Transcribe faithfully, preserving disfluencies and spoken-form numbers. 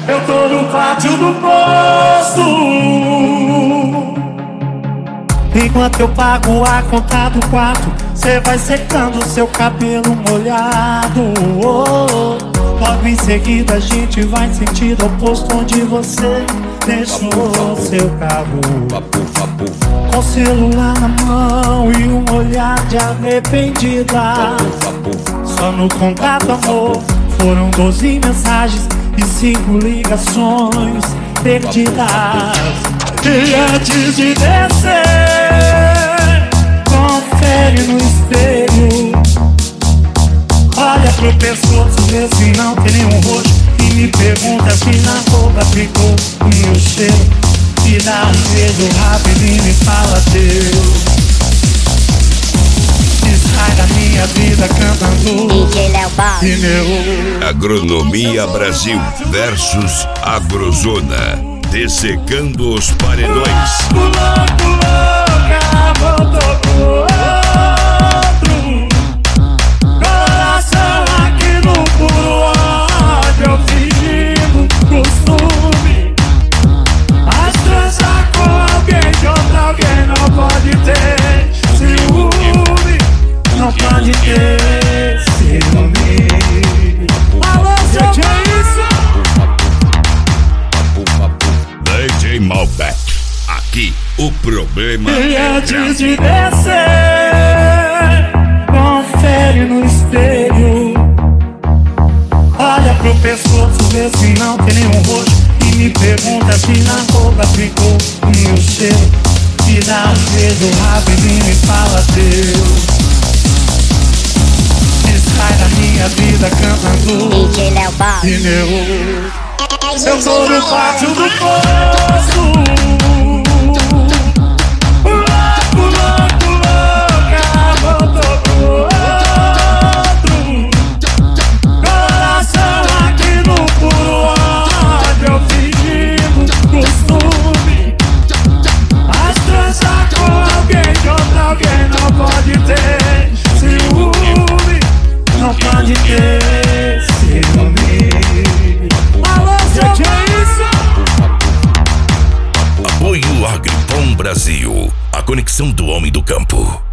Eu tô no pátio do posto. Enquanto eu pago a conta do quarto, cê vai secando seu cabelo molhado. oh, oh. Logo em seguida a gente vai sentido oposto, onde você deixou seu carro, com o celular na mão e um olhar de arrependida. Só no contato, amor, foram doze mensagens e cinco ligações perdidas. E antes de descer, confere no espelho. Olha pro pescoço, vê se não tem nenhum roxo, e me pergunta se na roupa ficou o meu cheiro. Me dá um beijo rapidinho e fala Deus. E sai da minha vida cantando D J Léo Boss. Agronomia Brasil versus Agrozona, dessecando os paredões. Pulou, pulou, voltou pro outro. Coração aqui no puro ódio, eu fingindo costume. Mas transar com alguém de outra alguém não pode ter ciúme. Não pode ter ciúme. Alô, seu que é isso? D J Malbec, aqui o problema E é antes de grave. descer, confere no espelho. Olha pro pescoço, vê se não tem nenhum roxo, e me pergunta se na roupa ficou o meu cheiro. Me dá um beijo rapidinho e fala Deus. E sai da minha vida cantando D J Léo Boss. pneu. Eu tô no pátio do posto. Pulou, pulou, pulou, voltou pro outro. Coração aqui no puro ódio, eu fingindo costume. Mas transar com alguém de outra alguém não pode ter ciúme. Não pode ter ciúme. Alô, seu que é isso? Apoio Agripom Brasil, a conexão do homem do campo.